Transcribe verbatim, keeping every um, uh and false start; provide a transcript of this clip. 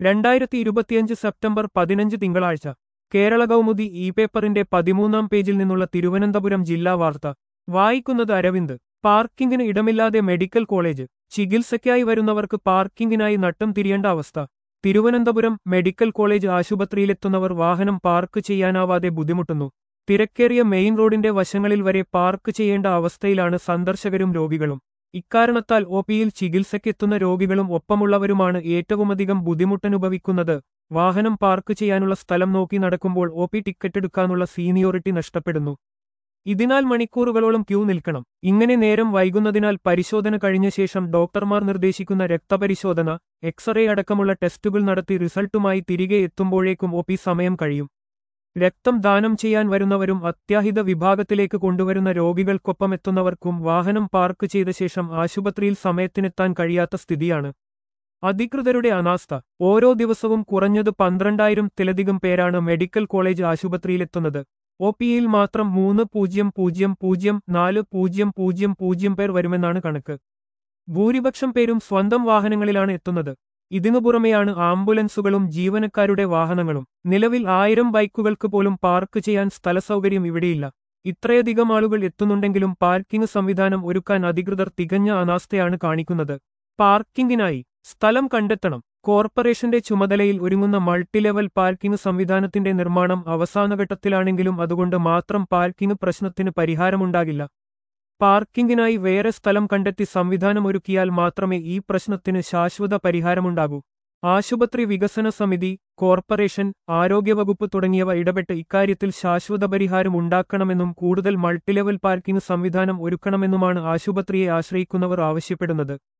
രണ്ടായിരത്തി ഇരുപത്തിയഞ്ച് സെപ്റ്റംബർ പതിനഞ്ച് തിങ്കളാഴ്ച കേരള കൗമുദി ഇ പേപ്പറിന്റെ പതിമൂന്നാം പേജിൽ നിന്നുള്ള തിരുവനന്തപുരം ജില്ലാ വാർത്ത വായിക്കുന്നത് അരവിന്ദ്. പാർക്കിങ്ങിന് ഇടമില്ലാതെ മെഡിക്കൽ കോളേജ്. ചികിത്സയ്ക്കായി വരുന്നവർക്ക് പാർക്കിങ്ങിനായി നട്ടം തിരിയേണ്ട അവസ്ഥ. തിരുവനന്തപുരം മെഡിക്കൽ കോളേജ് ആശുപത്രിയിലെത്തുന്നവർ വാഹനം പാർക്ക് ചെയ്യാനാവാതെ ബുദ്ധിമുട്ടുന്നു. തിരക്കേറിയ മെയിൻ റോഡിന്റെ വശങ്ങളിൽ വരെ പാർക്ക് ചെയ്യേണ്ട അവസ്ഥയിലാണ് സന്ദർശകരും രോഗികളും. ഇക്കാരണത്താൽ ഒ പിയിൽ ചികിത്സയ്ക്കെത്തുന്ന രോഗികളും ഒപ്പമുള്ളവരുമാണ് ഏറ്റവുമധികം ബുദ്ധിമുട്ടനുഭവിക്കുന്നത്. വാഹനം പാർക്ക് ചെയ്യാനുള്ള സ്ഥലം നോക്കി നടക്കുമ്പോൾ ഒ പി ടിക്കറ്റെടുക്കാനുള്ള സീനിയോറിറ്റി നഷ്ടപ്പെടുന്നു. ഇതിനാൽ മണിക്കൂറുകളോളം ക്യൂ നിൽക്കണം. ഇങ്ങനെ നേരം വൈകുന്നതിനാൽ പരിശോധന കഴിഞ്ഞ ശേഷം ഡോക്ടർമാർ നിർദ്ദേശിക്കുന്ന രക്തപരിശോധന, എക്സ്റേ അടക്കമുള്ള ടെസ്റ്റുകൾ നടത്തി റിസൾട്ടുമായി തിരികെ എത്തുമ്പോഴേക്കും ഒ പി സമയം കഴിയും. രക്തം ദാനം ചെയ്യാൻ വരുന്നവരും അത്യാഹിത വിഭാഗത്തിലേക്ക് കൊണ്ടുവരുന്ന രോഗികൾക്കൊപ്പമെത്തുന്നവർക്കും വാഹനം പാർക്ക് ചെയ്ത ശേഷം ആശുപത്രിയിൽ സമയത്തിനെത്താൻ കഴിയാത്ത സ്ഥിതിയാണ്. അധികൃതരുടെ അനാസ്ഥ. ഓരോ ദിവസവും കുറഞ്ഞത് പന്ത്രണ്ടായിരം ത്തിലധികം പേരാണ് മെഡിക്കൽ കോളേജ് ആശുപത്രിയിലെത്തുന്നത്. ഒ പിയിൽ മാത്രം മൂന്ന് പൂജ്യം പൂജ്യം പൂജ്യം നാല് പൂജ്യം പൂജ്യം പൂജ്യം പേർ വരുമെന്നാണ് കണക്ക്. ഭൂരിപക്ഷം പേരും സ്വന്തം വാഹനങ്ങളിലാണ് എത്തുന്നത്. ഇതിനു പുറമെയാണ് ആംബുലൻസുകളും ജീവനക്കാരുടെ വാഹനങ്ങളും. നിലവിൽ ആയിരം ബൈക്കുകൾക്ക് പോലും പാർക്ക് ചെയ്യാൻ സ്ഥലസൗകര്യം ഇവിടെയില്ല. ഇത്രയധികം ആളുകൾ എത്തുന്നുണ്ടെങ്കിലും പാർക്കിംഗ് സംവിധാനം ഒരുക്കാൻ അധികൃതർ തികഞ്ഞ അനാസ്ഥയാണ് കാണിക്കുന്നത്. പാർക്കിങ്ങിനായി സ്ഥലം കണ്ടെത്തണം. കോർപ്പറേഷന്റെ ചുമതലയിൽ ഒരുങ്ങുന്ന മൾട്ടിലെവൽ പാർക്കിംഗ് സംവിധാനത്തിന്റെ നിർമ്മാണം അവസാനഘട്ടത്തിലാണെങ്കിലും അതുകൊണ്ട് മാത്രം പാർക്കിംഗ് പ്രശ്നത്തിന് പരിഹാരമുണ്ടാകില്ല. പാർക്കിങ്ങിനായി വേറെ സ്ഥലം കണ്ടെത്തി സംവിധാനമൊരുക്കിയാൽ മാത്രമേ ഈ പ്രശ്നത്തിന് ശാശ്വത പരിഹാരമുണ്ടാകൂ. ആശുപത്രി വികസന സമിതി, കോർപ്പറേഷൻ, ആരോഗ്യവകുപ്പ് തുടങ്ങിയവ ഇടപെട്ട് ഇക്കാര്യത്തിൽ ശാശ്വത പരിഹാരം ഉണ്ടാക്കണമെന്നും കൂടുതൽ മൾട്ടിലെവൽ പാർക്കിംഗ് സംവിധാനം ഒരുക്കണമെന്നുമാണ് ആശുപത്രിയെ ആശ്രയിക്കുന്നവർ ആവശ്യപ്പെടുന്നത്.